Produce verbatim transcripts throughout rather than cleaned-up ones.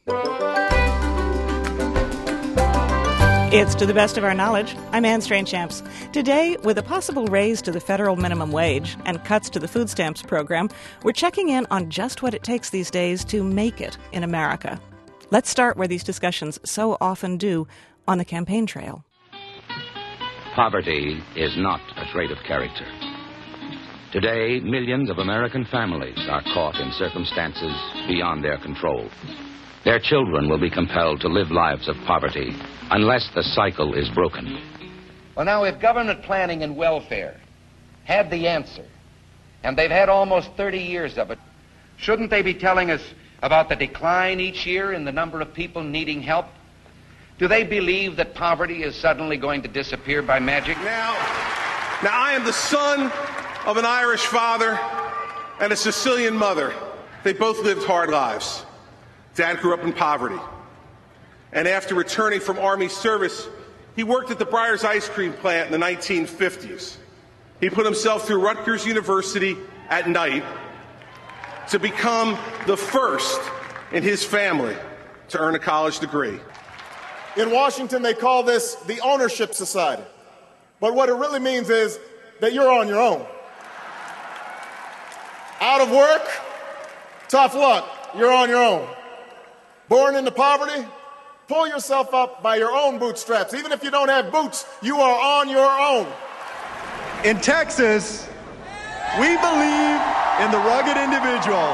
It's To the Best of Our Knowledge. I'm Anne Strainchamps. Today, with a possible raise to the federal minimum wage and cuts to the food stamps program, we're checking in on just what it takes these days to make it in America. Let's start where these discussions so often do, on the campaign trail. Poverty is not a trait of character. Today, millions of American families are caught in circumstances beyond their control. Their children will be compelled to live lives of poverty unless the cycle is broken. Well, now, if government planning and welfare had the answer, and they've had almost thirty years of it, shouldn't they be telling us about the decline each year in the number of people needing help? Do they believe that poverty is suddenly going to disappear by magic? Now, now I am the son of an Irish father and a Sicilian mother. They both lived hard lives. Dad grew up in poverty. And after returning from Army service, he worked at the Breyers ice cream plant in the nineteen fifties. He put himself through Rutgers University at night to become the first in his family to earn a college degree. In Washington, they call this the ownership society. But what it really means is that you're on your own. Out of work, tough luck, you're on your own. Born into poverty, pull yourself up by your own bootstraps. Even if you don't have boots, you are on your own. In Texas, we believe in the rugged individual.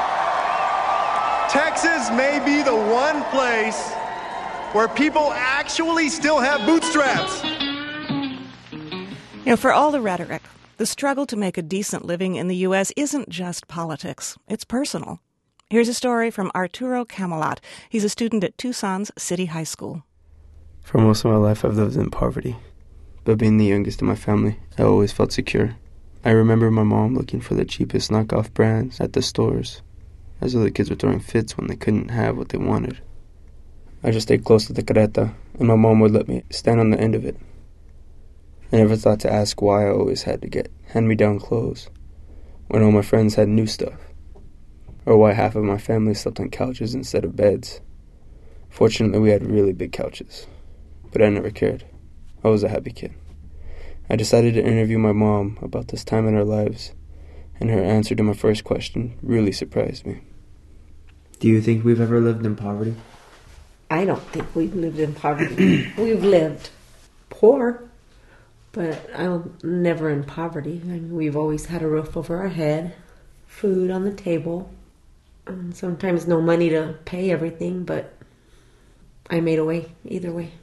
Texas may be the one place where people actually still have bootstraps. You know, for all the rhetoric, the struggle to make a decent living in the U S isn't just politics. It's personal. Here's a story from Arturo Camelot. He's a student at Tucson's City High School. For most of my life, I've lived in poverty. But being the youngest in my family, I always felt secure. I remember my mom looking for the cheapest knockoff brands at the stores, as other kids were throwing fits when they couldn't have what they wanted. I just stayed close to the carreta, and my mom would let me stand on the end of it. I never thought to ask why I always had to get hand-me-down clothes when all my friends had new stuff, or why half of my family slept on couches instead of beds. Fortunately, we had really big couches, but I never cared. I was a happy kid. I decided to interview my mom about this time in our lives, and her answer to my first question really surprised me. Do you think we've ever lived in poverty? I don't think we've lived in poverty. We've lived poor, but I'm never in poverty. I mean, we've always had a roof over our head, food on the table, and sometimes no money to pay everything, but I made a way either way.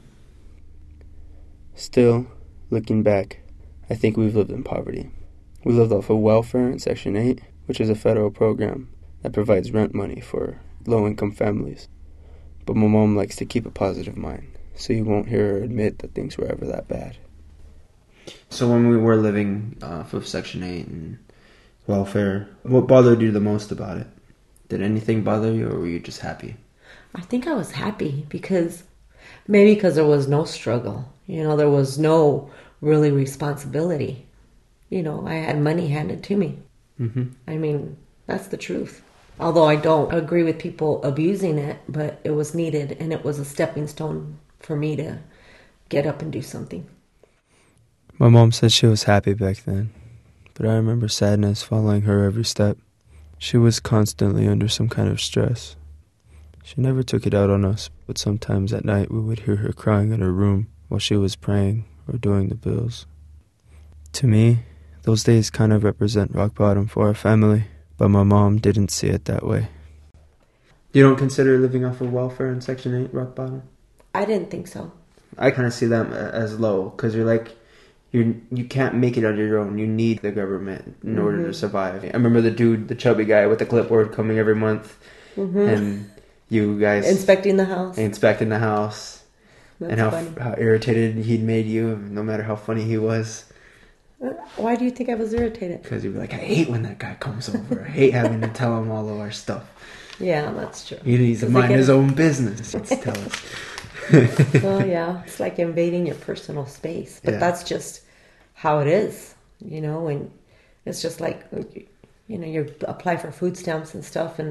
Still, looking back, I think we've lived in poverty. We lived off of welfare in Section eight, which is a federal program that provides rent money for low-income families. But my mom likes to keep a positive mind, so you won't hear her admit that things were ever that bad. So when we were living off of Section eight and welfare, what bothered you the most about it? Did anything bother you, or were you just happy? I think I was happy because, maybe because there was no struggle. You know, there was no really responsibility. You know, I had money handed to me. Mm-hmm. I mean, that's the truth. Although I don't agree with people abusing it, but it was needed, and it was a stepping stone for me to get up and do something. My mom said she was happy back then, but I remember sadness following her every step. She was constantly under some kind of stress. She never took it out on us, but sometimes at night we would hear her crying in her room while she was praying or doing the bills. To me, those days kind of represent rock bottom for our family, but my mom didn't see it that way. You don't consider living off of welfare in Section eight rock bottom? I didn't think so. I kind of see them as low, because you're like, you you can't make it on your own. You need the government in mm-hmm. order to survive. I remember the dude, the chubby guy with the clipboard coming every month, mm-hmm. and you guys... Inspecting the house. Inspecting the house. That's and how funny. how irritated he'd made you, no matter how funny he was. Why do you think I was irritated? Because you'd be like, I hate when that guy comes over. I hate having to tell him all of our stuff. Yeah, that's true. He needs to mind his own business. Let's tell us. Oh, yeah. It's like invading your personal space. But yeah. that's just how it is, you know, and it's just like, you know, you apply for food stamps and stuff, and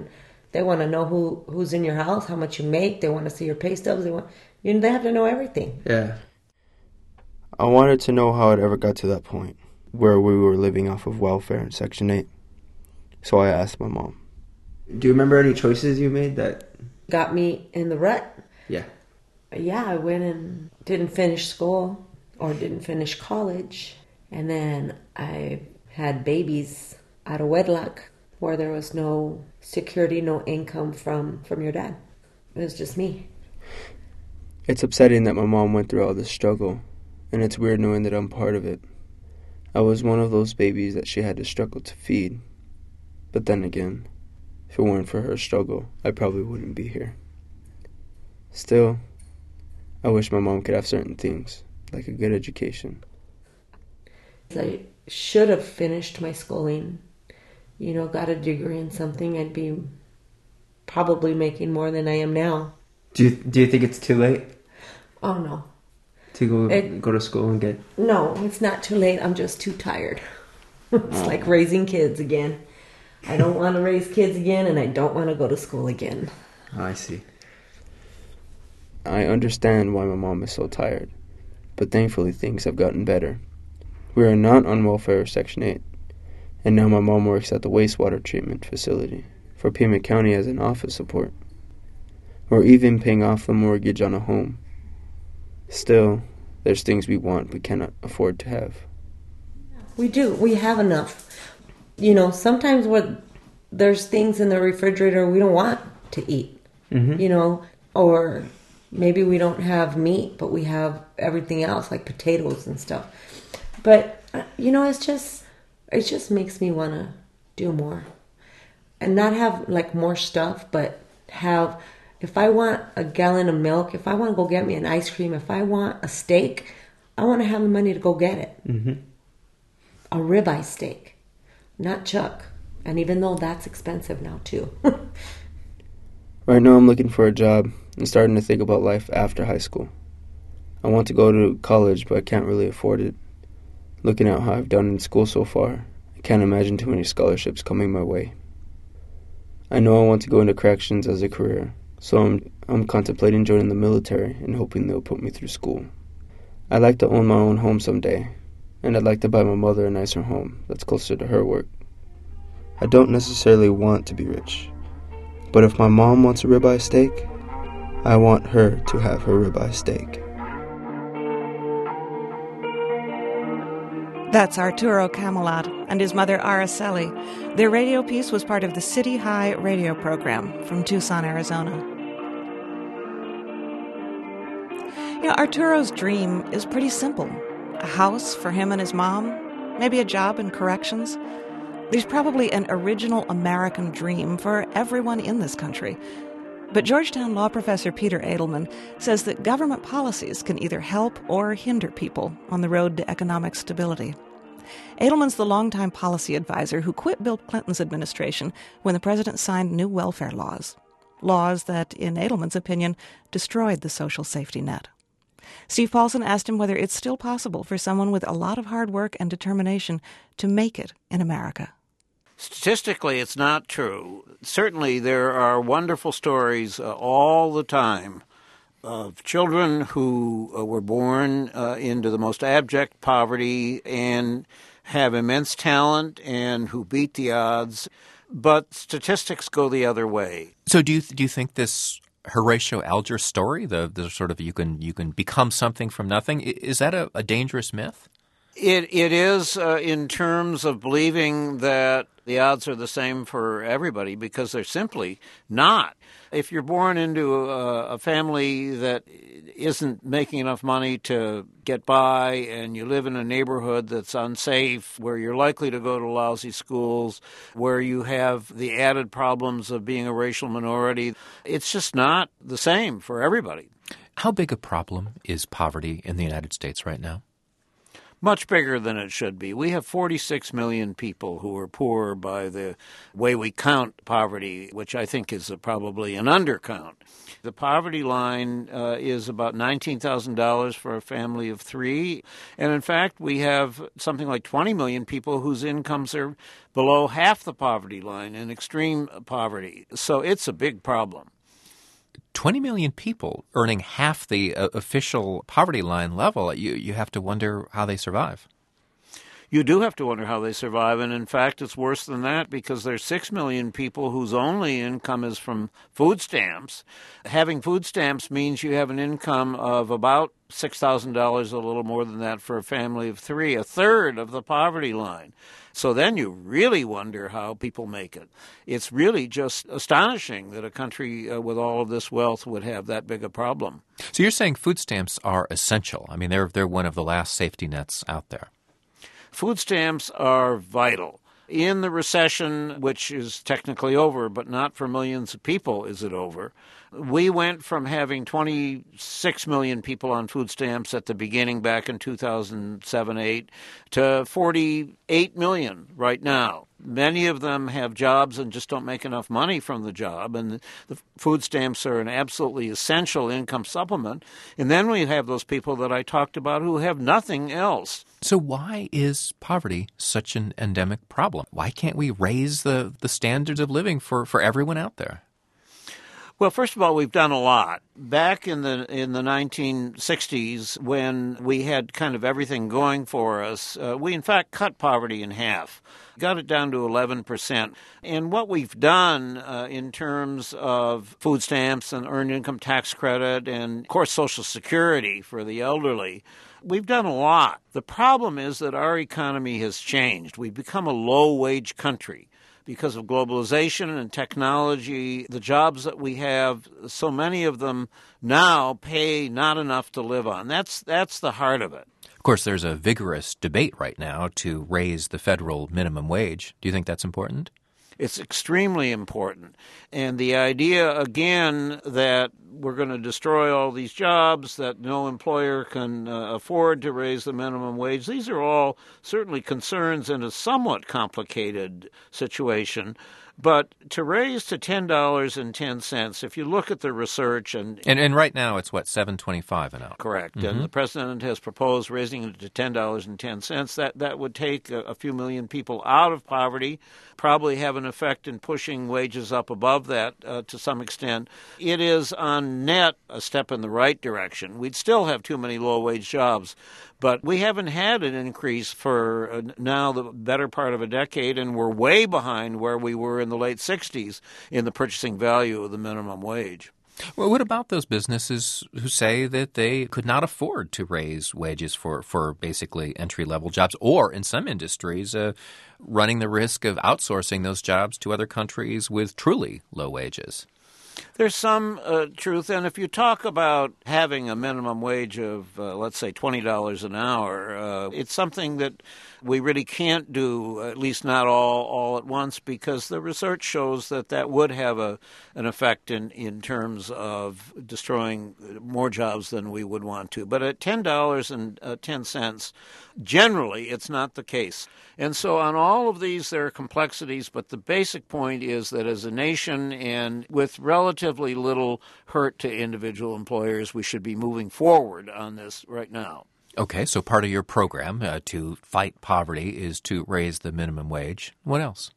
They want to know who, who's in your house, how much you make. They want to see your pay stubs. They want, you know, they have to know everything. Yeah. I wanted to know how it ever got to that point, where we were living off of welfare in Section eight. So I asked my mom. Do you remember any choices you made that got me in the rut? Yeah. Yeah, I went and didn't finish school or didn't finish college. And then I had babies out of wedlock where there was no security, no income from, from your dad. It was just me. It's upsetting that my mom went through all this struggle, and it's weird knowing that I'm part of it. I was one of those babies that she had to struggle to feed. But then again, if it weren't for her struggle, I probably wouldn't be here. Still, I wish my mom could have certain things, like a good education. I should have finished my schooling, you know, got a degree in something. I'd be probably making more than I am now. Do you, do you think it's too late? Oh, no. To go It- go to school and get... No, it's not too late. I'm just too tired. It's like raising kids again. I don't want to raise kids again, and I don't want to go to school again. Oh, I see. I understand why my mom is so tired, but thankfully things have gotten better. We are not on welfare or Section eight, and now my mom works at the wastewater treatment facility for Pima County as an office support. We're even paying off the mortgage on a home. Still, there's things we want but cannot afford to have. We do. We have enough. You know, sometimes what there's things in the refrigerator we don't want to eat. Mm-hmm. You know, or maybe we don't have meat, but we have everything else like potatoes and stuff. But uh, you know, it's just it just makes me want to do more, and not have like more stuff, but have. If I want a gallon of milk, if I want to go get me an ice cream, if I want a steak, I want to have the money to go get it. Mm-hmm. A ribeye steak, not chuck. And even though that's expensive now too. Right now I'm looking for a job and starting to think about life after high school. I want to go to college, but I can't really afford it. Looking at how I've done in school so far, I can't imagine too many scholarships coming my way. I know I want to go into corrections as a career, so I'm, I'm contemplating joining the military and hoping they'll put me through school. I'd like to own my own home someday, and I'd like to buy my mother a nicer home that's closer to her work. I don't necessarily want to be rich, but if my mom wants a ribeye steak, I want her to have her ribeye steak. That's Arturo Camelot and his mother Araceli. Their radio piece was part of the City High radio program from Tucson, Arizona. You know, Arturo's dream is pretty simple. A house for him and his mom, maybe a job in corrections. There's probably an original American dream for everyone in this country. But Georgetown law professor Peter Edelman says that government policies can either help or hinder people on the road to economic stability. Edelman's the longtime policy advisor who quit Bill Clinton's administration when the president signed new welfare laws. Laws that, in Edelman's opinion, destroyed the social safety net. Steve Paulson asked him whether it's still possible for someone with a lot of hard work and determination to make it in America. Statistically, it's not true. Certainly, there are wonderful stories uh, all the time of children who uh, were born uh, into the most abject poverty and have immense talent and who beat the odds. But statistics go the other way. So do you do you think this Horatio Alger story, the, the sort of you can you can become something from nothing, is that a, a dangerous myth? It It is uh, in terms of believing that the odds are the same for everybody, because they're simply not. If you're born into a, a family that isn't making enough money to get by and you live in a neighborhood that's unsafe, where you're likely to go to lousy schools, where you have the added problems of being a racial minority, it's just not the same for everybody. How big a problem is poverty in the United States right now? Much bigger than it should be. We have forty-six million people who are poor by the way we count poverty, which I think is a, probably an undercount. The poverty line uh, is about nineteen thousand dollars for a family of three. And in fact, we have something like twenty million people whose incomes are below half the poverty line in extreme poverty. So it's a big problem. twenty million people earning half the uh, official poverty line level. You, you have to wonder how they survive. You do have to wonder how they survive, and in fact, it's worse than that because there's six million people whose only income is from food stamps. Having food stamps means you have an income of about six thousand dollars, a little more than that for a family of three, a third of the poverty line. So then you really wonder how people make it. It's really just astonishing that a country uh, with all of this wealth would have that big a problem. So you're saying food stamps are essential. I mean, they're they're one of the last safety nets out there. Food stamps are vital. In the recession, which is technically over, but not for millions of people is it over, we went from having twenty-six million people on food stamps at the beginning back in two thousand seven eight to forty-eight million right now. Many of them have jobs and just don't make enough money from the job, and the food stamps are an absolutely essential income supplement. And then we have those people that I talked about who have nothing else. So why is poverty such an endemic problem? Why can't we raise the, the standards of living for, for everyone out there? Well, first of all, we've done a lot. Back in the in the nineteen sixties, when we had kind of everything going for us, uh, we in fact cut poverty in half, got it down to eleven percent. And what we've done uh, in terms of food stamps and earned income tax credit and, of course, Social Security for the elderly, we've done a lot. The problem is that our economy has changed. We've become a low-wage country. Because of globalization and technology, the jobs that we have, so many of them now pay not enough to live on. That's that's the heart of it. Of course, there's a vigorous debate right now to raise the federal minimum wage. Do you think that's important? It's extremely important. And the idea, again, that we're going to destroy all these jobs, that no employer can uh, afford to raise the minimum wage, these are all certainly concerns in a somewhat complicated situation. But to raise to ten dollars and ten cents, if you look at the research and... And, and right now it's, what, seven twenty-five an hour? Correct. Mm-hmm. And the president has proposed raising it to ten dollars and ten cents. That, that would take a, a few million people out of poverty, probably have an effect in pushing wages up above that uh, to some extent. It is on net a step in the right direction. We'd still have too many low-wage jobs. But we haven't had an increase for uh, now the better part of a decade, and we're way behind where we were in the late sixties in the purchasing value of the minimum wage. Well, what about those businesses who say that they could not afford to raise wages for, for basically entry-level jobs, or in some industries uh, running the risk of outsourcing those jobs to other countries with truly low wages? There's some uh, truth, and if you talk about having a minimum wage of, uh, let's say, twenty dollars an hour, uh, it's something that we really can't do, at least not all, all at once, because the research shows that that would have a, an effect in, in terms of destroying more jobs than we would want to. But at ten dollars and ten cents, generally, it's not the case. And so on all of these, there are complexities, but the basic point is that as a nation and with relatively little hurt to individual employers, we should be moving forward on this right now. Okay, so part of your program uh, to fight poverty is to raise the minimum wage. What else?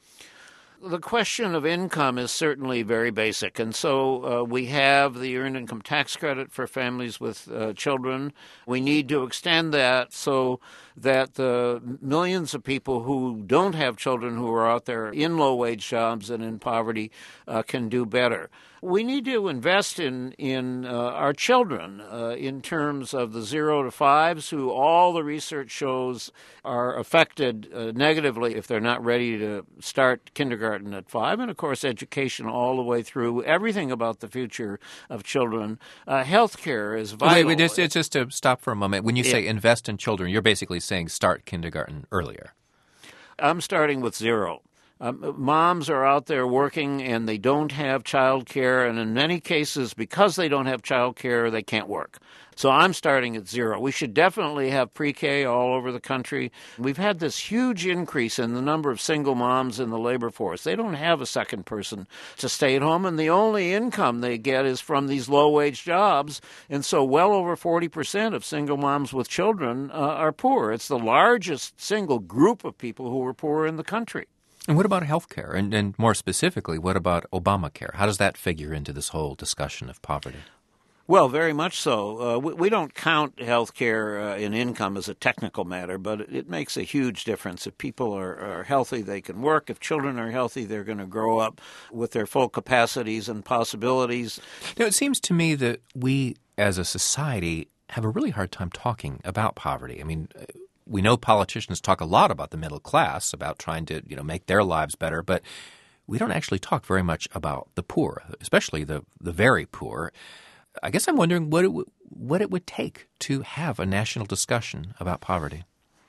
The question of income is certainly very basic, and so uh, we have the Earned Income Tax Credit for families with uh, children. We need to extend that so that the millions of people who don't have children who are out there in low-wage jobs and in poverty uh, can do better. We need to invest in, in uh, our children uh, in terms of the zero to fives, who all the research shows are affected uh, negatively if they're not ready to start kindergarten at five, and, of course, education all the way through, everything about the future of children. Uh, health care is vital. Wait, wait, just, just to stop for a moment. When you say yeah. invest in children, you're basically saying start kindergarten earlier. I'm starting with zero. Um, moms are out there working and they don't have child care, and in many cases, because they don't have child care, they can't work. So I'm starting at zero. We should definitely have pre-K all over the country. We've had this huge increase in the number of single moms in the labor force. They don't have a second person to stay at home, and the only income they get is from these low-wage jobs. And so well over forty percent of single moms with children uh, are poor. It's the largest single group of people who are poor in the country. And what about health care? And, and more specifically, what about Obamacare? How does that figure into this whole discussion of poverty? Well, very much so. Uh, we, we don't count health care uh, in income as a technical matter, but it, it makes a huge difference. If people are, are healthy, they can work. If children are healthy, they're going to grow up with their full capacities and possibilities. Now, it seems to me that we, as a society, have a really hard time talking about poverty. I mean, we know politicians talk a lot about the middle class, about trying to, you know, make their lives better, but we don't actually talk very much about the poor, especially the, the very poor. I guess I'm wondering what it w- what it would take to have a national discussion about poverty.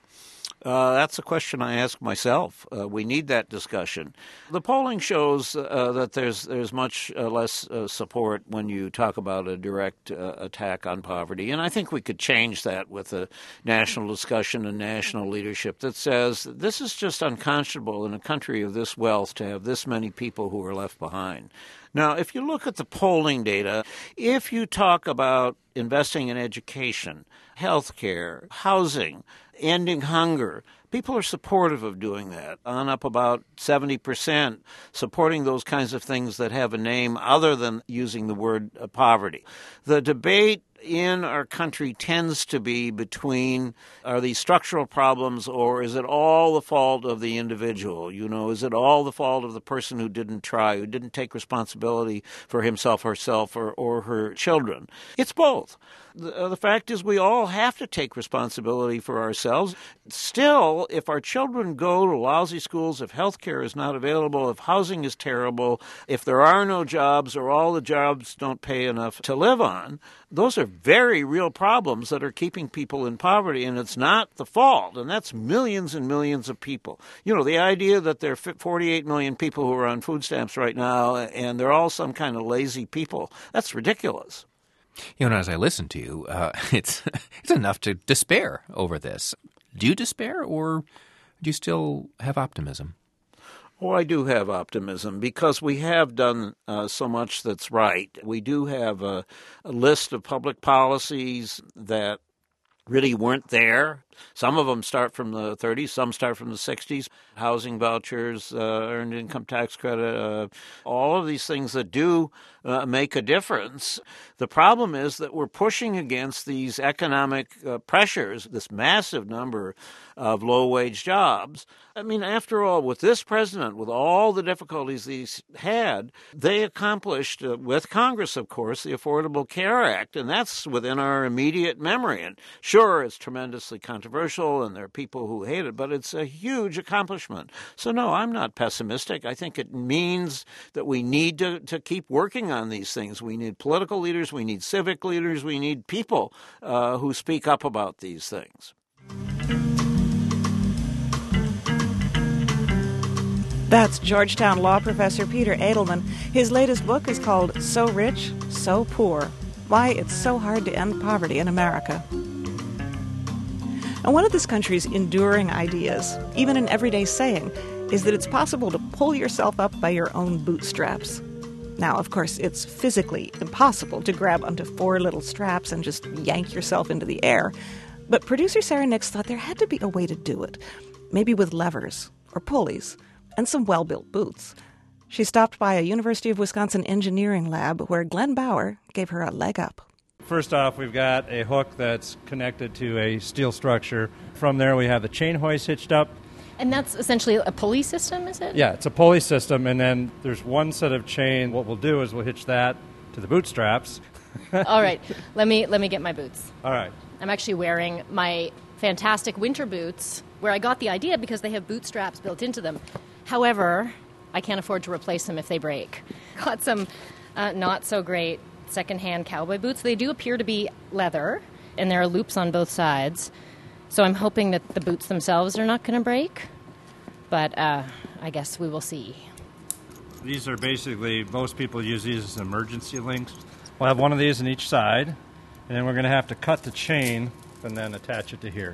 Uh, that's a question I ask myself. Uh, we need that discussion. The polling shows uh, that there's there's much uh, less uh, support when you talk about a direct uh, attack on poverty. And I think we could change that with a national discussion and national leadership that says this is just unconscionable in a country of this wealth to have this many people who are left behind. Now, if you look at the polling data, if you talk about investing in education, health care, housing, ending hunger, people are supportive of doing that, on up about seventy percent, supporting those kinds of things that have a name other than using the word uh, poverty. The debate in our country tends to be between, are these structural problems or is it all the fault of the individual? You know, is it all the fault of the person who didn't try, who didn't take responsibility for himself, herself, or, or her children? It's both. The, uh, the fact is we all have to take responsibility for ourselves. Still, if our children go to lousy schools, if health care is not available, if housing is terrible, if there are no jobs or all the jobs don't pay enough to live on, those are very real problems that are keeping people in poverty, and it's not the fault, and that's millions and millions of people. You know, the idea that there are forty-eight million people who are on food stamps right now, and they're all some kind of lazy people, that's ridiculous. You know, as I listen to you, uh, it's it's enough to despair over this. Do you despair, or do you still have optimism? Oh, I do have optimism because we have done uh, so much that's right. We do have a, a list of public policies that really weren't there. Some of them start from the thirties, some start from the sixties. Housing vouchers, uh, earned income tax credit, uh, all of these things that do uh, make a difference. The problem is that we're pushing against these economic uh, pressures, this massive number of low-wage jobs. I mean, after all, with this president, with all the difficulties he's had, they accomplished, uh, with Congress, of course, the Affordable Care Act, and that's within our immediate memory. And sure, it's tremendously controversial, and there are people who hate it, but it's a huge accomplishment. So, no, I'm not pessimistic. I think it means that we need to, to keep working on these things. We need political leaders, we need civic leaders, we need people uh, who speak up about these things. That's Georgetown law professor Peter Edelman. His latest book is called So Rich, So Poor: Why It's So Hard to End Poverty in America. And one of this country's enduring ideas, even an everyday saying, is that it's possible to pull yourself up by your own bootstraps. Now, of course, it's physically impossible to grab onto four little straps and just yank yourself into the air. But producer Sarah Nix thought there had to be a way to do it, maybe with levers or pulleys and some well-built boots. She stopped by a University of Wisconsin engineering lab where Glenn Bauer gave her a leg up. First off, we've got a hook that's connected to a steel structure. From there, we have the chain hoist hitched up. And that's essentially a pulley system, is it? Yeah, it's a pulley system, and then there's one set of chain. What we'll do is we'll hitch that to the bootstraps. All right, let me let me get my boots. All right. I'm actually wearing my fantastic winter boots, where I got the idea because they have boot straps built into them. However, I can't afford to replace them if they break. Got some uh, not so great secondhand cowboy boots. They do appear to be leather, and there are loops on both sides. So I'm hoping that the boots themselves are not going to break. but uh, I guess we will see. These are basically, most people use these as emergency links. We'll have one of these on each side, and then we're going to have to cut the chain and then attach it to here.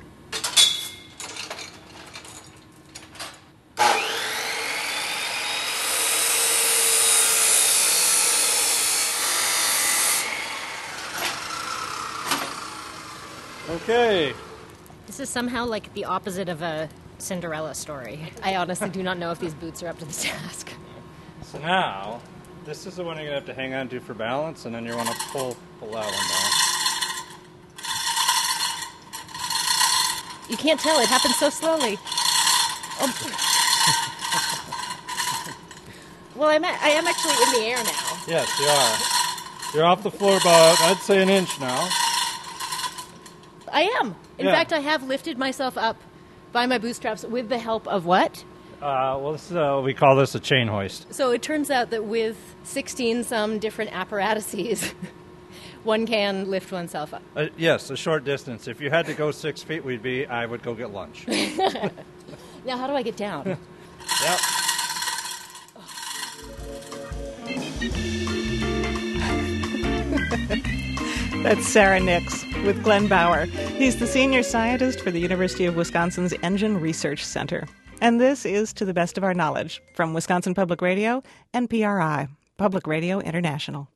Okay. This is somehow like the opposite of a Cinderella story. I honestly do not know if these boots are up to this task. So now, this is the one you're going to have to hang on to for balance, and then you want to pull, pull that one down. You can't tell, it happens so slowly. Oh. Well, I'm at, I am actually in the air now. Yes, you are. You're off the floor about, I'd say, an inch now. I am. In Yeah. fact, I have lifted myself up by my bootstraps with the help of what? Uh, well, this is, uh, we call this a chain hoist. So it turns out that with sixteen some different apparatuses, one can lift oneself up. Uh, yes, a short distance. If you had to go six feet, we'd be, I would go get lunch. Now, how do I get down? Yep. That's Sarah Nix with Glenn Bauer. He's the senior scientist for the University of Wisconsin's Engine Research Center. And this is To the Best of Our Knowledge from Wisconsin Public Radio and P R I, Public Radio International.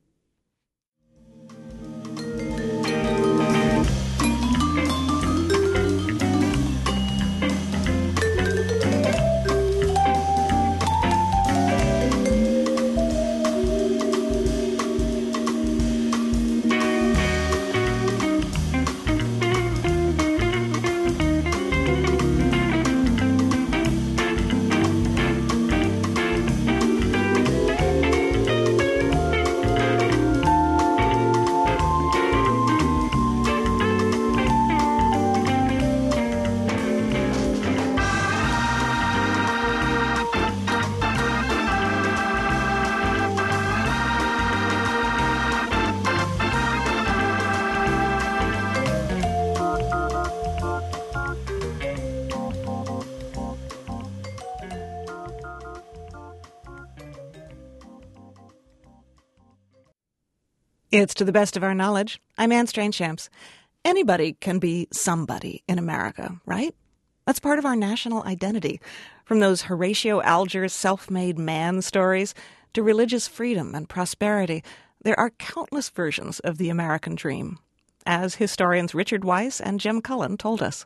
It's To the Best of Our Knowledge. I'm Anne Strange-Shamps. Anybody can be somebody in America, right? That's part of our national identity. From those Horatio Alger's self-made man stories to religious freedom and prosperity, there are countless versions of the American dream, as historians Richard Weiss and Jim Cullen told us.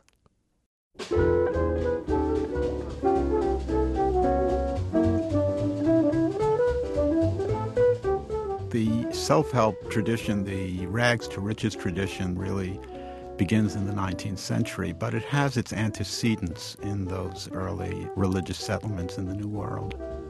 The self-help tradition, the rags to riches tradition, really begins in the nineteenth century, but it has its antecedents in those early religious settlements in the New World.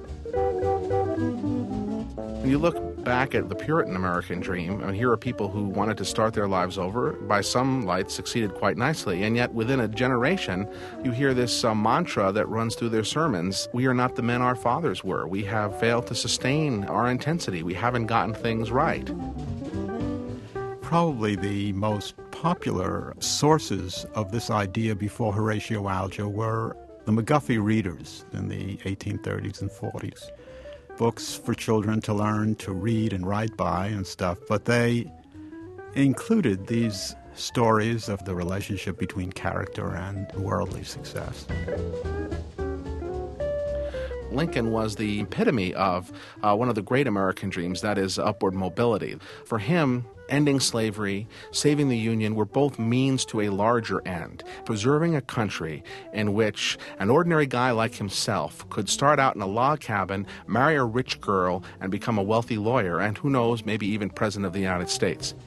When you look back at the Puritan American dream, I mean, here are people who wanted to start their lives over, by some lights succeeded quite nicely, and yet within a generation, you hear this uh, mantra that runs through their sermons: we are not the men our fathers were. We have failed to sustain our intensity. We haven't gotten things right. Probably the most popular sources of this idea before Horatio Alger were the McGuffey readers in the eighteen thirties and forties. Books for children to learn to read and write by and stuff, but they included these stories of the relationship between character and worldly success. Lincoln was the epitome of uh, one of the great American dreams, that is upward mobility. For him, ending slavery, saving the Union were both means to a larger end, preserving a country in which an ordinary guy like himself could start out in a log cabin, marry a rich girl, and become a wealthy lawyer, and who knows, maybe even President of the United States.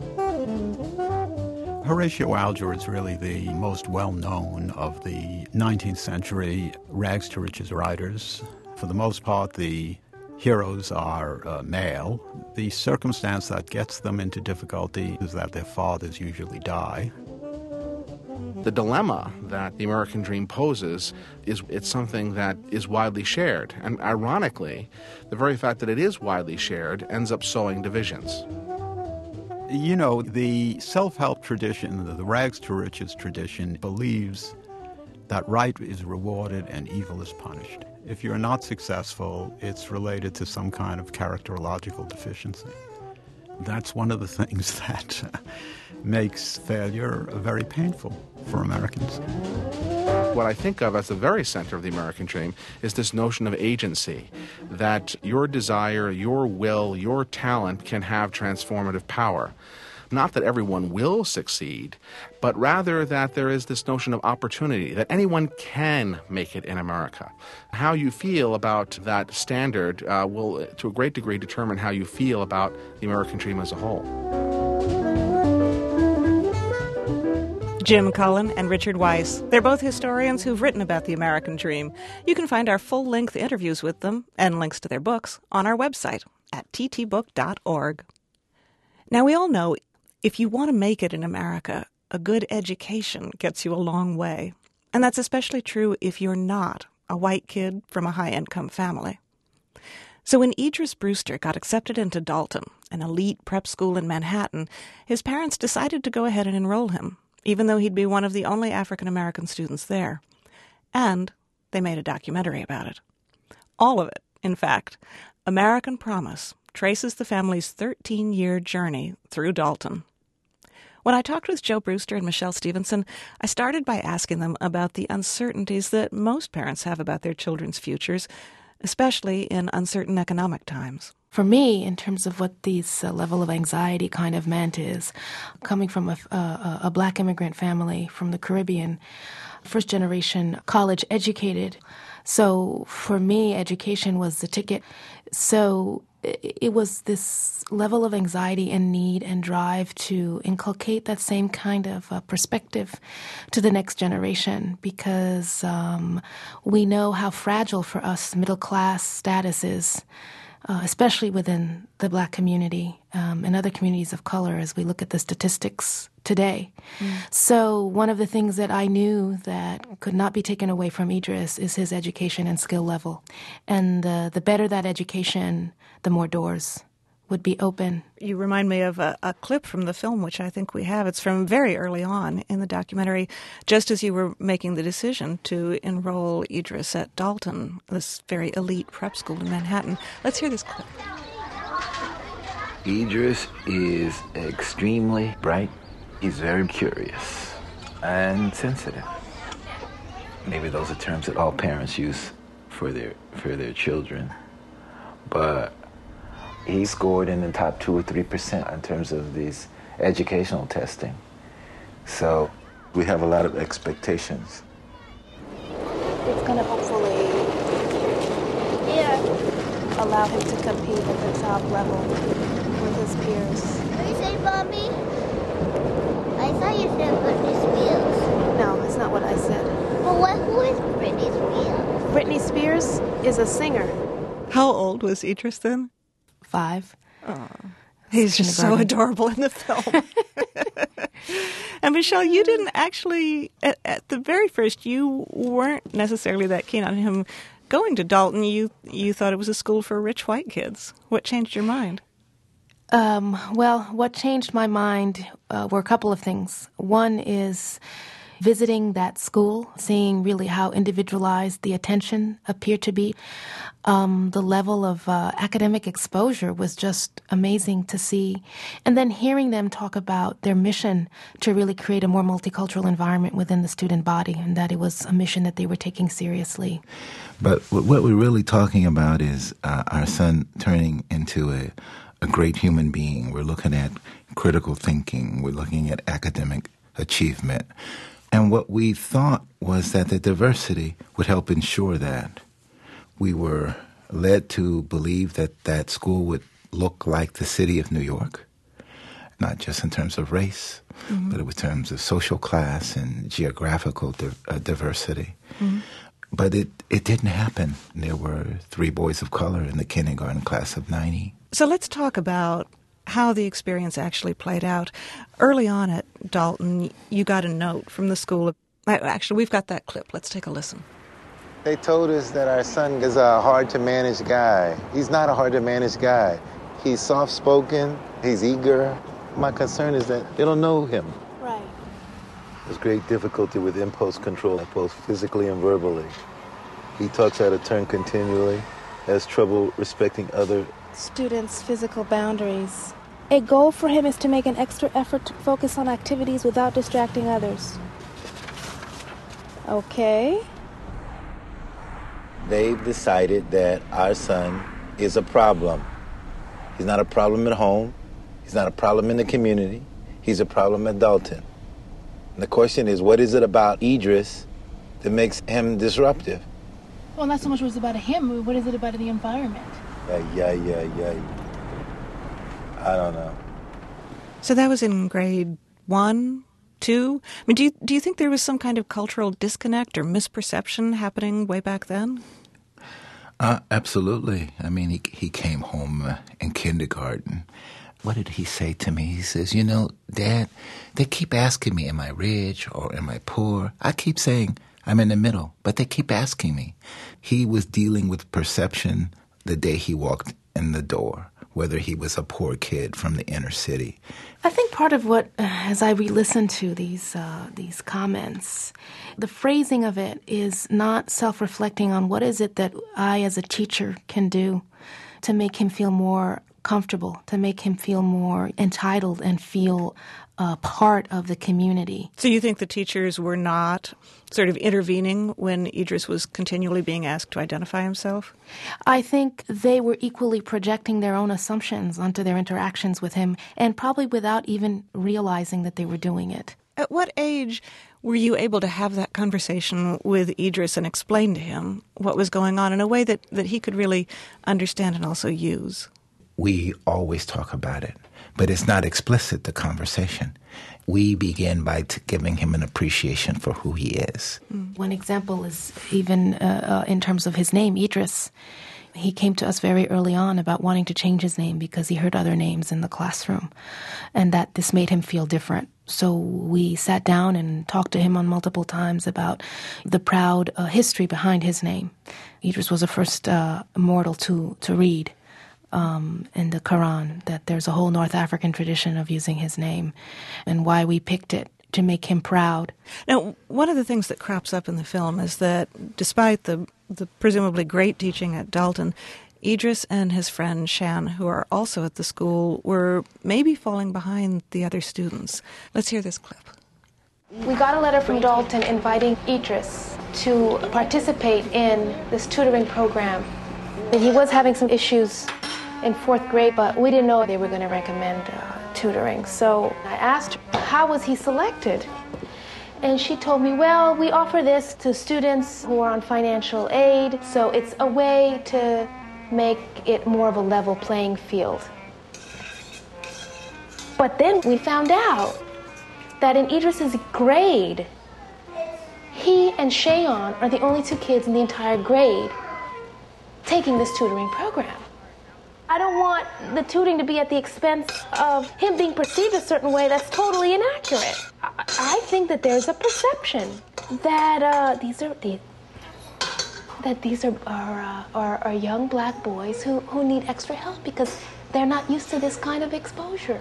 Horatio Alger is really the most well-known of the nineteenth century rags to riches writers. For the most part, the heroes are uh, male. The circumstance that gets them into difficulty is that their fathers usually die. The dilemma that the American dream poses is it's something that is widely shared. And ironically, the very fact that it is widely shared ends up sowing divisions. You know, the self-help tradition, the rags to riches tradition, believes that right is rewarded and evil is punished. If you're not successful, it's related to some kind of characterological deficiency. That's one of the things that uh, makes failure very painful for Americans. What I think of as the very center of the American dream is this notion of agency, that your desire, your will, your talent can have transformative power. Not that everyone will succeed, but rather that there is this notion of opportunity, that anyone can make it in America. How you feel about that standard uh, will, to a great degree, determine how you feel about the American dream as a whole. Jim Cullen and Richard Weiss. They're both historians who've written about the American dream. You can find our full-length interviews with them and links to their books on our website at t t book dot org. Now, we all know if you want to make it in America, a good education gets you a long way. And that's especially true if you're not a white kid from a high-income family. So when Idris Brewster got accepted into Dalton, an elite prep school in Manhattan, his parents decided to go ahead and enroll him, even though he'd be one of the only African-American students there. And they made a documentary about it. All of it, in fact. American Promise traces the family's thirteen-year journey through Dalton. When I talked with Joe Brewster and Michelle Stevenson, I started by asking them about the uncertainties that most parents have about their children's futures, especially in uncertain economic times. For me, in terms of what this uh, level of anxiety kind of meant is, coming from a, a, a black immigrant family from the Caribbean, first generation college educated. So for me, education was the ticket. So it was this level of anxiety and need and drive to inculcate that same kind of uh, perspective to the next generation, because um, we know how fragile for us middle-class status is, uh, especially within the black community um, and other communities of color as we look at the statistics today. Mm. So one of the things that I knew that could not be taken away from Idris is his education and skill level. And uh, the better that education, the more doors would be open. You remind me of a, a clip from the film, which I think we have. It's from very early on in the documentary, just as you were making the decision to enroll Idris at Dalton, this very elite prep school in Manhattan. Let's hear this clip. Idris is extremely bright. He's very curious and sensitive. Maybe those are terms that all parents use for their for their children. But he scored in the top two or three percent in terms of these educational testing. So we have a lot of expectations. It's gonna hopefully yeah. allow him to compete at the top level with his peers. What did you say, Bobby? I thought you said Britney Spears. No, that's not what I said. Well, what, who is Britney Spears? Britney Spears is a singer. How old was Idris then? Five. Oh, he's just so adorable in the film. And Michelle, you didn't actually, at, at the very first, you weren't necessarily that keen on him going to Dalton. You you thought it was a school for rich white kids. What changed your mind? Um, well, what changed my mind uh, were a couple of things. One is visiting that school, seeing really how individualized the attention appeared to be. Um, the level of uh, academic exposure was just amazing to see. And then hearing them talk about their mission to really create a more multicultural environment within the student body, and that it was a mission that they were taking seriously. But what we're really talking about is uh, our son turning into a, a great human being. We're looking at critical thinking. We're looking at academic achievement. And what we thought was that the diversity would help ensure that. We were led to believe that that school would look like the city of New York, not just in terms of race, mm-hmm. but in terms of social class and geographical di- uh, diversity. Mm-hmm. But it, it didn't happen. There were three boys of color in the kindergarten class of ninety. So let's talk about how the experience actually played out. Early on at Dalton, you got a note from the school. Actually, we've got that clip. Let's take a listen. They told us that our son is a hard-to-manage guy. He's not a hard-to-manage guy. He's soft-spoken. He's eager. My concern is that they don't know him. Right. has great difficulty with impulse control, both physically and verbally. He talks out of turn continually, has trouble respecting other students' physical boundaries. A goal for him is to make an extra effort to focus on activities without distracting others. Okay. They've decided that our son is a problem. He's not a problem at home. He's not a problem in the community. He's a problem at Dalton. And the question is, what is it about Idris that makes him disruptive? Well, not so much what it's about him. What is it about the environment? Yeah, yeah, yeah, yeah. I don't know. So that was in grade one, two? I mean, do you, do you think there was some kind of cultural disconnect or misperception happening way back then? Uh, absolutely. I mean, he he came home uh, in kindergarten. What did he say to me? He says, you know, Dad, they keep asking me, am I rich or am I poor? I keep saying I'm in the middle, but they keep asking me. He was dealing with perception the day he walked in the door, whether he was a poor kid from the inner city. I think part of what, uh, as I re-listen to these uh, these comments, the phrasing of it is not self-reflecting on what is it that I as a teacher can do to make him feel more comfortable, to make him feel more entitled and feel uh, part of the community. So you think the teachers were not sort of intervening when Idris was continually being asked to identify himself? I think they were equally projecting their own assumptions onto their interactions with him, and probably without even realizing that they were doing it. At what age were you able to have that conversation with Idris and explain to him what was going on in a way that, that he could really understand and also use? We always talk about it, but it's not explicit, the conversation. We begin by t- giving him an appreciation for who he is. One example is even uh, uh, in terms of his name, Idris. He came to us very early on about wanting to change his name because he heard other names in the classroom and that this made him feel different. So we sat down and talked to him on multiple times about the proud uh, history behind his name. Idris was the first uh, mortal to, to read um, in the Quran, that there's a whole North African tradition of using his name, and why we picked it to make him proud. Now, one of the things that crops up in the film is that despite the, the presumably great teaching at Dalton, Idris and his friend Shan, who are also at the school, were maybe falling behind the other students. Let's hear this clip. We got a letter from Dalton inviting Idris to participate in this tutoring program. And he was having some issues in fourth grade, but we didn't know they were going to recommend uh, tutoring. So I asked her, how was he selected? And she told me, well, we offer this to students who are on financial aid, so it's a way to make it more of a level playing field. But then we found out that in Idris's grade, he and Shayon are the only two kids in the entire grade taking this tutoring program. I don't want the tutoring to be at the expense of him being perceived a certain way that's totally inaccurate. I, I think that there's a perception that uh, these are the, that these are are, uh, are are young black boys who, who need extra help because they're not used to this kind of exposure.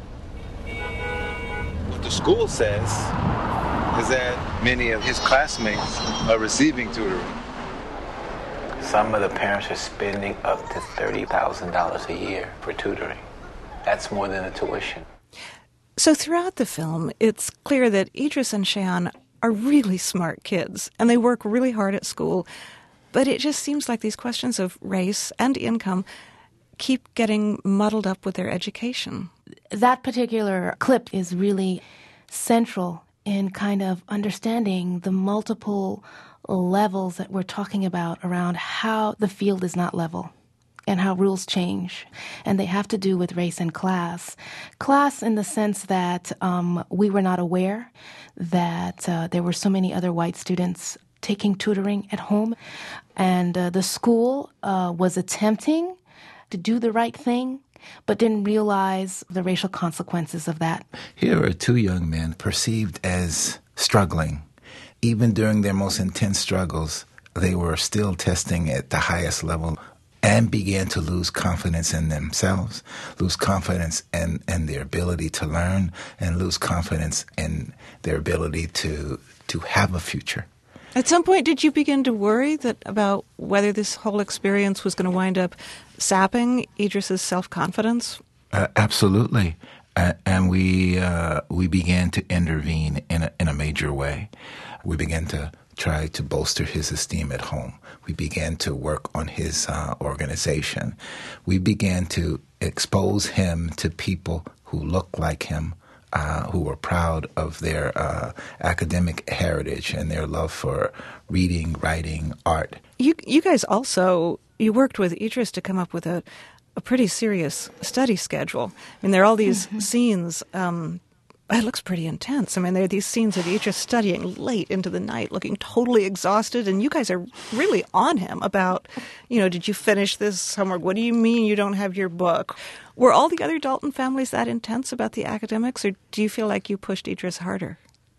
What the school says is that many of his classmates are receiving tutoring. Some of the parents are spending up to thirty thousand dollars a year for tutoring. That's more than a tuition. So throughout the film, it's clear that Idris and Shayan are really smart kids, and they work really hard at school. But it just seems like these questions of race and income keep getting muddled up with their education. That particular clip is really central in kind of understanding the multiple levels that we're talking about around how the field is not level and how rules change. And they have to do with race and class. Class in the sense that um, we were not aware that uh, there were so many other white students taking tutoring at home. And uh, the school uh, was attempting to do the right thing, but didn't realize the racial consequences of that. Here are two young men perceived as struggling. Even during their most intense struggles, they were still testing at the highest level. and began to lose confidence in themselves, lose confidence in, in their ability to learn, and lose confidence in their ability to to have a future. At some point, did you begin to worry that about whether this whole experience was going to wind up sapping Idris's self-confidence? Uh, absolutely. Uh, and we uh, we began to intervene in a, in a major way. We began to try to bolster his esteem at home. We began to work on his uh, organization. We began to expose him to people who look like him, uh, who were proud of their uh, academic heritage and their love for reading, writing, art. You you guys also, you worked with Idris to come up with a, a pretty serious study schedule. I mean, there are all these mm-hmm. scenes. Um, It looks pretty intense. I mean, there are these scenes of Idris studying late into the night, looking totally exhausted, and you guys are really on him about, you know, did you finish this homework? What do you mean you don't have your book? Were all the other Dalton families that intense about the academics, or do you feel like you pushed Idris harder?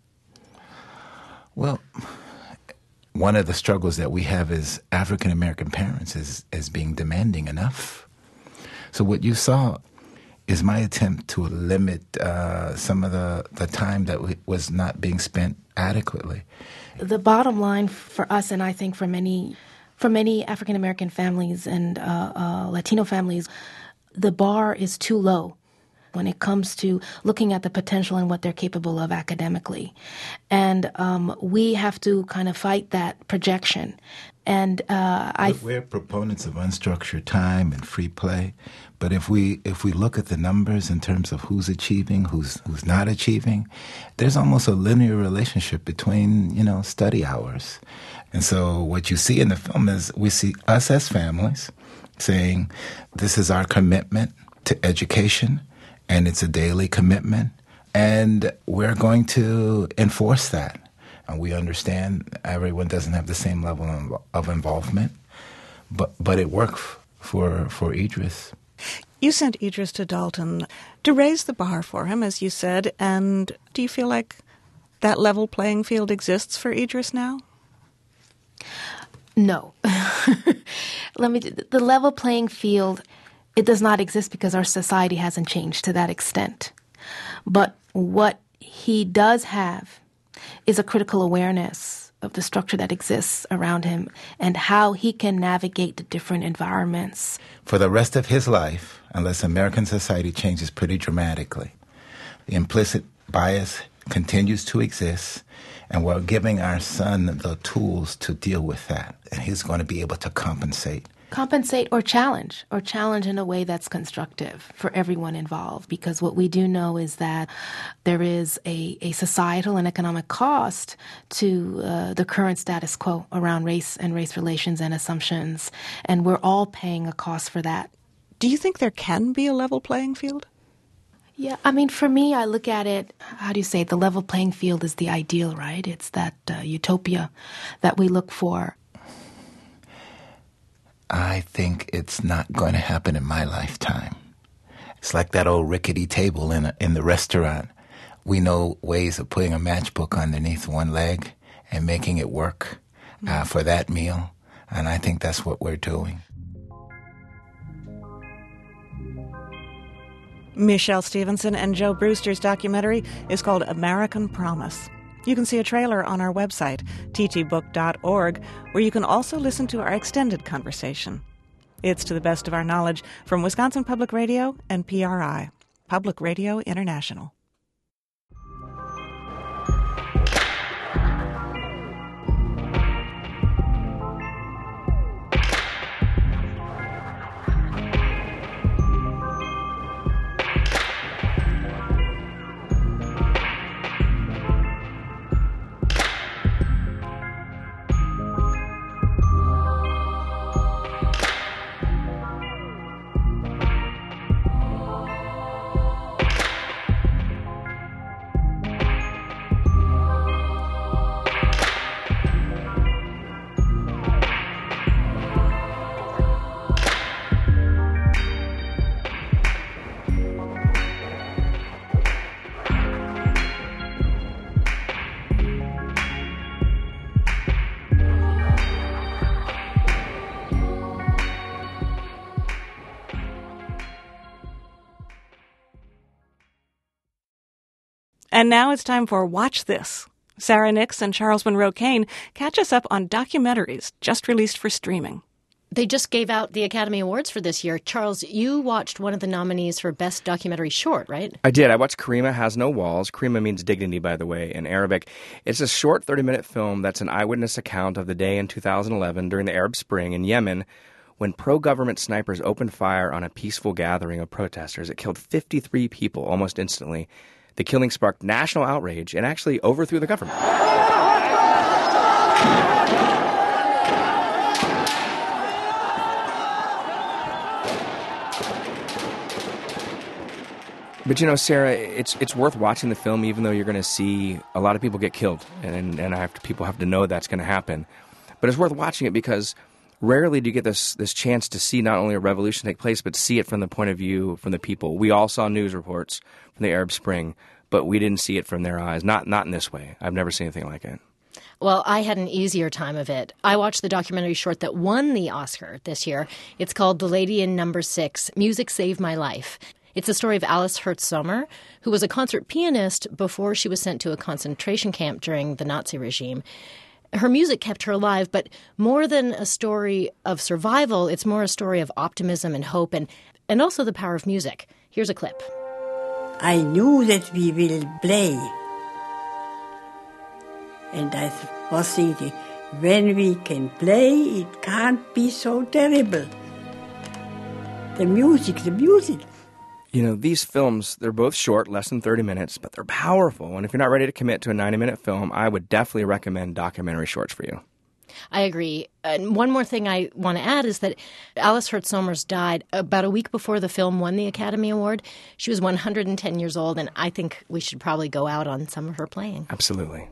Well, one of the struggles that we have as African-American parents is, is being demanding enough. So what you saw is my attempt to limit uh, some of the, the time that we, was not being spent adequately. The bottom line for us, and I think for many for many African American families and uh, uh, Latino families, the bar is too low when it comes to looking at the potential and what they're capable of academically. And um, we have to kind of fight that projection. And uh, I we're proponents of unstructured time and free play, but if we if we look at the numbers in terms of who's achieving, who's who's not achieving, there's almost a linear relationship between, you know, study hours. And so what you see in the film is we see us as families saying, this is our commitment to education, and it's a daily commitment, and we're going to enforce that. And we understand everyone doesn't have the same level of involvement, but but it worked for for Idris. You sent Idris to Dalton to raise the bar for him, as you said, and do you feel like that level playing field exists for Idris now? No. Let me. The level playing field, it does not exist because our society hasn't changed to that extent. But what he does have is a critical awareness of the structure that exists around him and how he can navigate the different environments. For the rest of his life, unless American society changes pretty dramatically, the implicit bias continues to exist, and we're giving our son the tools to deal with that. And he's going to be able to compensate. Compensate or challenge, or challenge in a way that's constructive for everyone involved. Because what we do know is that there is a, a societal and economic cost to uh, the current status quo around race and race relations and assumptions. And we're all paying a cost for that. Do you think there can be a level playing field? Yeah, I mean, for me, I look at it, how do you say, the level playing field is the ideal, right? It's that uh, utopia that we look for. I think it's not going to happen in my lifetime. It's like that old rickety table in a, in the restaurant. We know ways of putting a matchbook underneath one leg and making it work uh, for that meal, and I think that's what we're doing. Michelle Stevenson and Joe Brewster's documentary is called American Promise. You can see a trailer on our website, t t book dot org, where you can also listen to our extended conversation. It's To the Best of Our Knowledge from Wisconsin Public Radio and P R I, Public Radio International. And now it's time for Watch This. Sarah Nix and Charles Monroe Kane catch us up on documentaries just released for streaming. They just gave out the Academy Awards for this year. Charles, you watched one of the nominees for Best Documentary Short, right? I did. I watched Karima Has No Walls. Karima means dignity, by the way, in Arabic. It's a short thirty-minute film that's an eyewitness account of the day in two thousand eleven during the Arab Spring in Yemen when pro-government snipers opened fire on a peaceful gathering of protesters. It killed fifty-three people almost instantly. The killing sparked national outrage and actually overthrew the government. But, you know, Sarah, it's it's worth watching the film even though you're going to see a lot of people get killed. And, and I have to, people have to know that's going to happen. But it's worth watching it because rarely do you get this this chance to see not only a revolution take place, but see it from the point of view from the people. We all saw news reports from the Arab Spring, but we didn't see it from their eyes. Not not in this way. I've never seen anything like it. Well, I had an easier time of it. I watched the documentary short that won the Oscar this year. It's called The Lady in Number Six, Music Saved My Life. It's the story of Alice Herz Sommer, who was a concert pianist before she was sent to a concentration camp during the Nazi regime. Her music kept her alive, but more than a story of survival, it's more a story of optimism and hope and, and also the power of music. Here's a clip. I knew that we will play. And I was thinking, when we can play, it can't be so terrible. The music, the music. You know, these films, they're both short, less than thirty minutes, but they're powerful. And if you're not ready to commit to a ninety-minute film, I would definitely recommend documentary shorts for you. I agree. And one more thing I want to add is that Alice Herz Sommers died about a week before the film won the Academy Award. She was one hundred ten years old, and I think we should probably go out on some of her playing. Absolutely.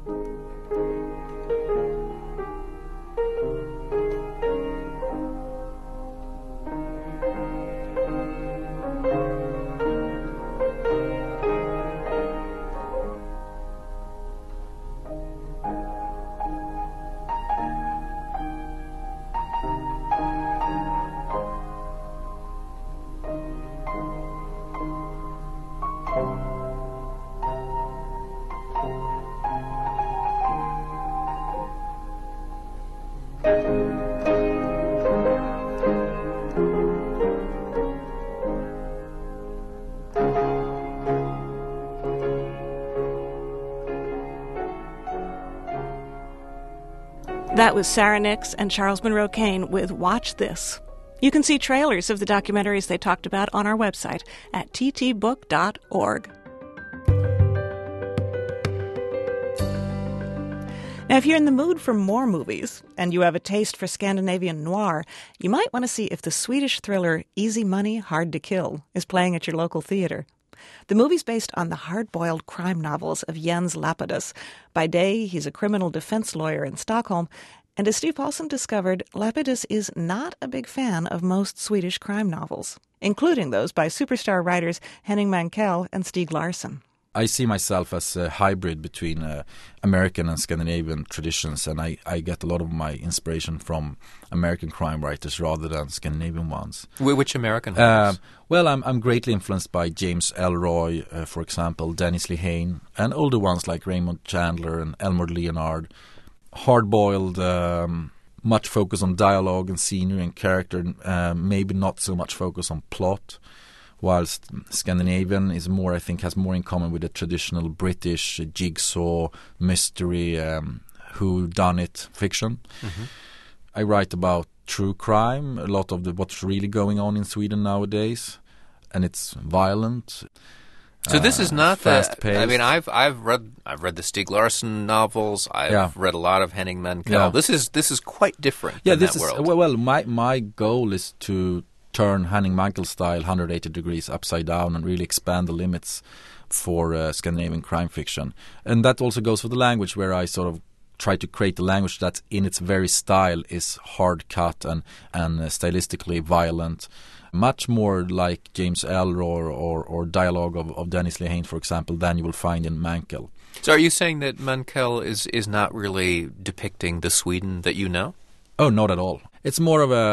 That was Sarah Nix and Charles Monroe Kane with Watch This. You can see trailers of the documentaries they talked about on our website at t t book dot org. Now, if you're in the mood for more movies and you have a taste for Scandinavian noir, you might want to see if the Swedish thriller Easy Money, Hard to Kill is playing at your local theater. The movie's based on the hard-boiled crime novels of Jens Lapidus. By day, he's a criminal defense lawyer in Stockholm, and as Steve Paulson discovered, Lapidus is not a big fan of most Swedish crime novels, including those by superstar writers Henning Mankell and Stieg Larsson. I see myself as a hybrid between uh, American and Scandinavian traditions, and I, I get a lot of my inspiration from American crime writers rather than Scandinavian ones. Which American uh, Well, I'm I'm greatly influenced by James Ellroy, uh, for example, Dennis Lehane, and older ones like Raymond Chandler and Elmore Leonard. Hard-boiled, um, much focus on dialogue and scenery and character, uh, maybe not so much focus on plot. Whilst Scandinavian is more, I think, has more in common with the traditional British jigsaw mystery, um, whodunit fiction. Mm-hmm. I write about true crime, a lot of the what's really going on in Sweden nowadays, and it's violent. So this is not fast the. I mean, I've I've read I've read the Stieg Larsson novels. I've yeah. read a lot of Henning Mankell. Yeah. This is this is quite different. Yeah, in this that is world. well. well my my goal is to turn Henning Mankell style one hundred eighty degrees upside down and really expand the limits for uh, Scandinavian crime fiction. And that also goes for the language, where I sort of try to create a language that in its very style is hard cut and, and uh, stylistically violent. Much more like James Ellroy or, or dialogue of, of Dennis Lehane, for example, than you will find in Mankell. So are you saying that Mankell is, is not really depicting the Sweden that you know? Oh, not at all. It's more of a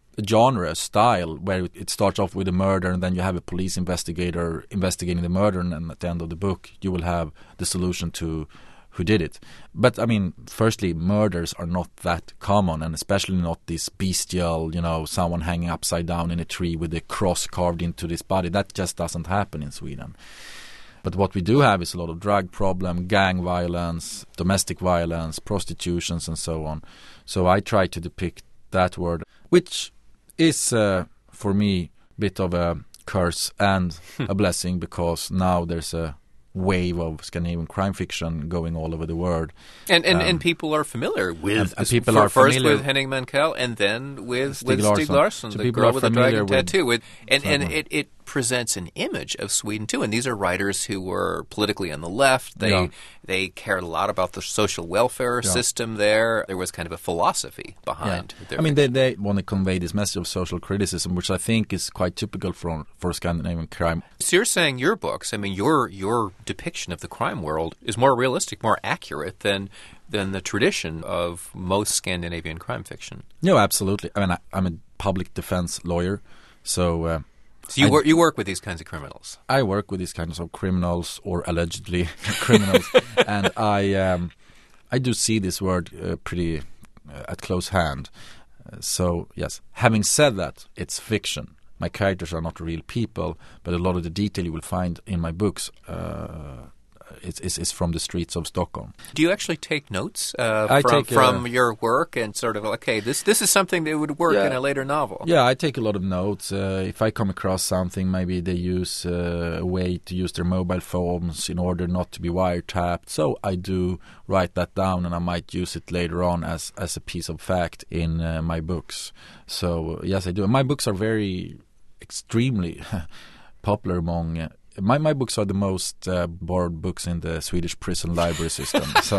a genre, a style, where it starts off with a murder and then you have a police investigator investigating the murder, and at the end of the book you will have the solution to who did it. But, I mean, firstly, murders are not that common, and especially not this bestial, you know, someone hanging upside down in a tree with a cross carved into this body. That just doesn't happen in Sweden. But what we do have is a lot of drug problem, gang violence, domestic violence, prostitutions, and so on. So I try to depict that word, which is, uh, for me, a bit of a curse and a blessing, because now there's a wave of Scandinavian crime fiction going all over the world. And and, um, and people are familiar with and, and this, people for, are first familiar with Henning Mankell and then with Stig with Stig Larsson. Larsson, So the people girl are with the dragon familiar with tattoo. With, and and Someone. it, it presents an image of Sweden too. And these are writers who were politically on the left. They Yeah. they cared a lot about the social welfare Yeah. system there. There was kind of a philosophy behind Yeah. their I mean, they, they want to convey this message of social criticism, which I think is quite typical for, for Scandinavian crime. So you're saying your books, I mean, your your depiction of the crime world is more realistic, more accurate than than the tradition of most Scandinavian crime fiction. No, absolutely. I mean, I, I'm a public defense lawyer, so... Uh, So you I, work you work with these kinds of criminals. I work with these kinds of criminals, or allegedly criminals, and I um, I do see this word uh, pretty uh, at close hand. Uh, so, yes. Having said that, it's fiction. My characters are not real people, but a lot of the detail you will find in my books uh, is, is, is from the streets of Stockholm. Do you actually take notes uh, I from, take, uh, from your work and sort of, okay, this this is something that would work Yeah. in a later novel? Yeah, I take a lot of notes. Uh, if I come across something, maybe they use uh, a way to use their mobile phones in order not to be wiretapped. So I do write that down, and I might use it later on as, as a piece of fact in uh, my books. So, yes, I do. My books are very extremely popular among... Uh, My my books are the most uh, borrowed books in the Swedish prison library system. So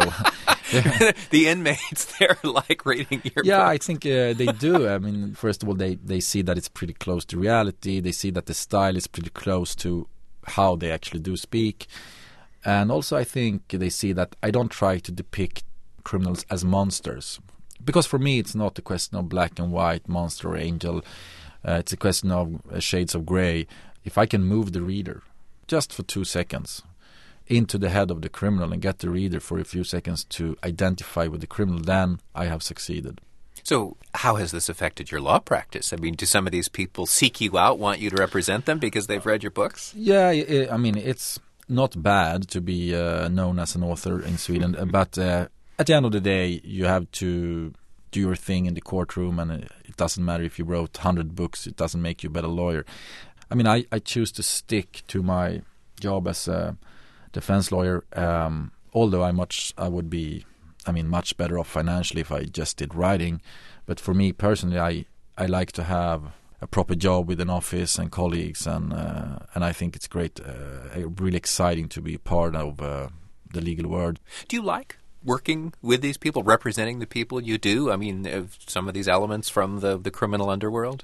the inmates, they're like reading your yeah, book. I think uh, they do. I mean, first of all, they, they see that it's pretty close to reality. They see that the style is pretty close to how they actually do speak. And also I think they see that I don't try to depict criminals as monsters. Because for me, it's not a question of black and white, monster or angel. Uh, it's a question of uh, shades of grey. If I can move the reader just for two seconds into the head of the criminal and get the reader for a few seconds to identify with the criminal, then I have succeeded. So how has this affected your law practice? I mean, do some of these people seek you out, want you to represent them because they've read your books? Yeah, I mean, it's not bad to be uh, known as an author in Sweden, but uh, at the end of the day, you have to do your thing in the courtroom, and it doesn't matter if you wrote one hundred books, it doesn't make you a better lawyer. I mean, I, I choose to stick to my job as a defense lawyer, um, although I much I would be, I mean, much better off financially if I just did writing. But for me personally, I, I like to have a proper job with an office and colleagues, and uh, and I think it's great, uh, really exciting to be part of uh, the legal world. Do you like working with these people, representing the people you do? I mean, uh, some of these elements from the, the criminal underworld?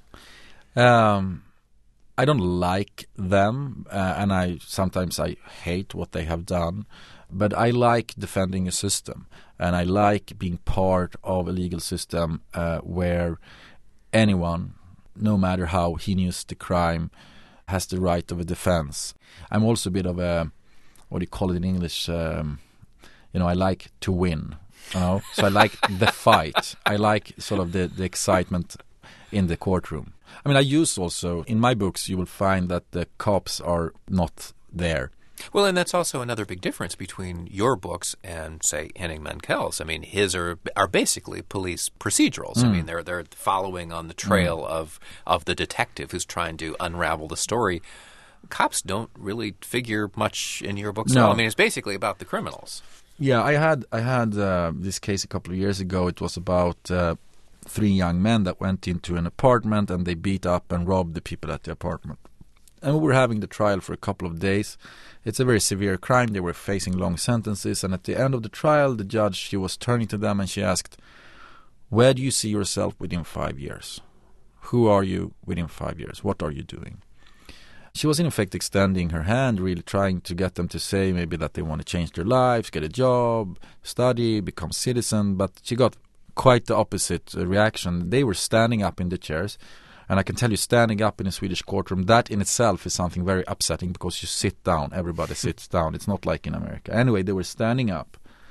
Um. I don't like them, uh, and I sometimes I hate what they have done, but I like defending a system, and I like being part of a legal system uh, where anyone, no matter how heinous the crime, has the right of a defense. I'm also a bit of a, what do you call it in English? Um, you know, I like to win. You know, so I like the fight. I like sort of the, the excitement in the courtroom. I mean, I use also, in my books, you will find that the cops are not there. Well, and that's also another big difference between your books and, say, Henning Mankell's. I mean, his are are basically police procedurals. Mm. I mean, they're they're following on the trail mm. of, of the detective who's trying to unravel the story. Cops don't really figure much in your books no. at all. I mean, it's basically about the criminals. Yeah, I had, I had uh, this case a couple of years ago. It was about... Uh, three young men that went into an apartment and they beat up and robbed the people at the apartment. And we were having the trial for a couple of days. It's a very severe crime. They were facing long sentences. And at the end of the trial, the judge, she was turning to them and she asked, where do you see yourself within five years? Who are you within five years? What are you doing? She was in effect extending her hand, really trying to get them to say maybe that they want to change their lives, get a job, study, become citizen. But she got quite the opposite uh, reaction. They were standing up in the chairs. And I can tell you, standing up in a Swedish courtroom, that in itself is something very upsetting because you sit down. Everybody sits down. It's not like in America. Anyway, they were standing up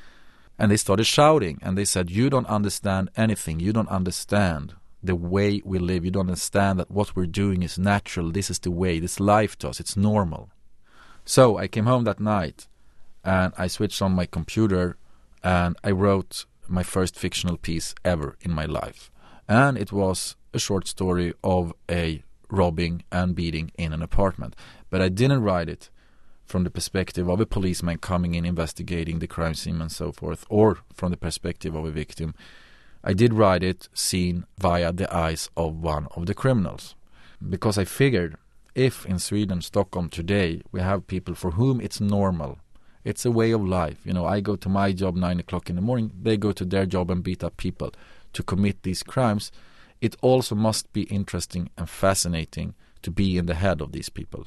and they started shouting. And they said, you don't understand anything. You don't understand the way we live. You don't understand that what we're doing is natural. This is the way. This life to us. It's normal. So I came home that night and I switched on my computer and I wrote my first fictional piece ever in my life. And it was a short story of a robbing and beating in an apartment. But I didn't write it from the perspective of a policeman coming in investigating the crime scene and so forth, or from the perspective of a victim. I did write it seen via the eyes of one of the criminals. Because I figured if in Sweden, Stockholm today, we have people for whom it's normal, it's a way of life. You know, I go to my job nine o'clock in the morning, they go to their job and beat up people to commit these crimes. It also must be interesting and fascinating to be in the head of these people.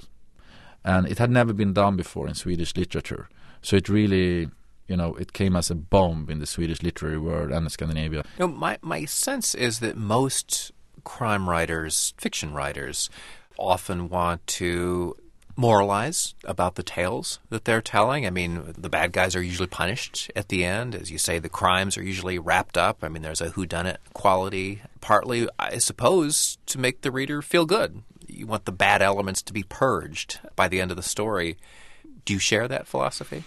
And it had never been done before in Swedish literature. So it really, you know, it came as a bomb in the Swedish literary world and in Scandinavia. You know, my, my sense is that most crime writers, fiction writers, often want to moralize about the tales that they're telling. I mean, the bad guys are usually punished at the end. As you say, the crimes are usually wrapped up. I mean, there's a whodunit quality, partly, I suppose, to make the reader feel good. You want the bad elements to be purged by the end of the story. Do you share that philosophy?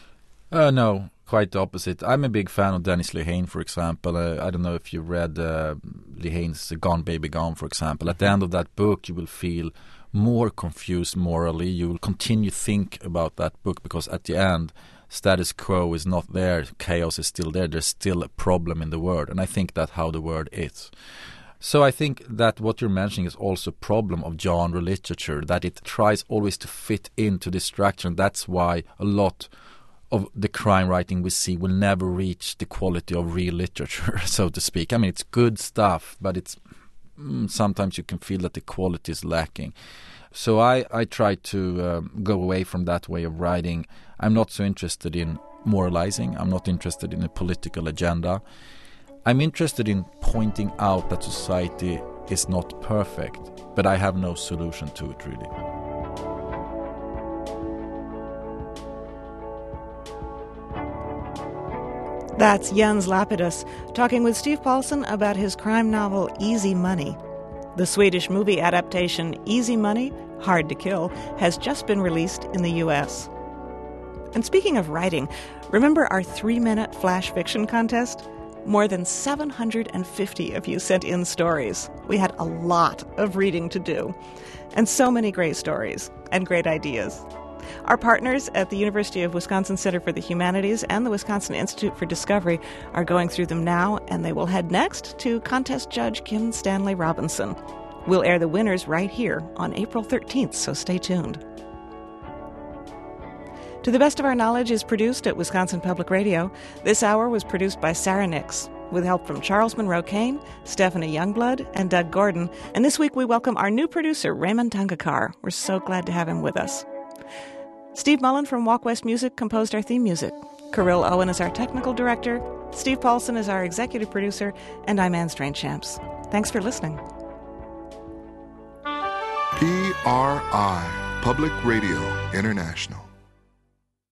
Uh, no, quite the opposite. I'm a big fan of Dennis Lehane, for example. Uh, I don't know if you've read uh, Lehane's Gone Baby Gone, for example. At the end of that book, you will feel more confused morally. You will continue to think about that book because at the end, status quo is not there. Chaos is still there. There's still a problem in the world. And I think that's how the world is. So I think that what you're mentioning is also a problem of genre literature, that it tries always to fit into this structure. And that's why a lot of the crime writing we see will never reach the quality of real literature, so to speak. I mean, it's good stuff, but it's mm, sometimes you can feel that the quality is lacking. So I, I try to um, go away from that way of writing. I'm not so interested in moralizing. I'm not interested in a political agenda. I'm interested in pointing out that society is not perfect, but I have no solution to it, really. That's Jens Lapidus talking with Steve Paulson about his crime novel Easy Money. The Swedish movie adaptation Easy Money, Hard to Kill has just been released in the U S. And speaking of writing, remember our three-minute flash fiction contest? More than seven hundred fifty of you sent in stories. We had a lot of reading to do. And so many great stories and great ideas. Our partners at the University of Wisconsin Center for the Humanities and the Wisconsin Institute for Discovery are going through them now, and they will head next to contest judge Kim Stanley Robinson. We'll air the winners right here on April thirteenth, so stay tuned. To the Best of Our Knowledge is produced at Wisconsin Public Radio. This hour was produced by Sarah Nix, with help from Charles Monroe Kane, Stephanie Youngblood, and Doug Gordon. And this week we welcome our new producer, Raymond Tangakar. We're so glad to have him with us. Steve Mullen from Walk West Music composed our theme music. Kirill Owen is our technical director. Steve Paulson is our executive producer. And I'm Anne Strange-Champs. Thanks for listening. P R I, Public Radio International.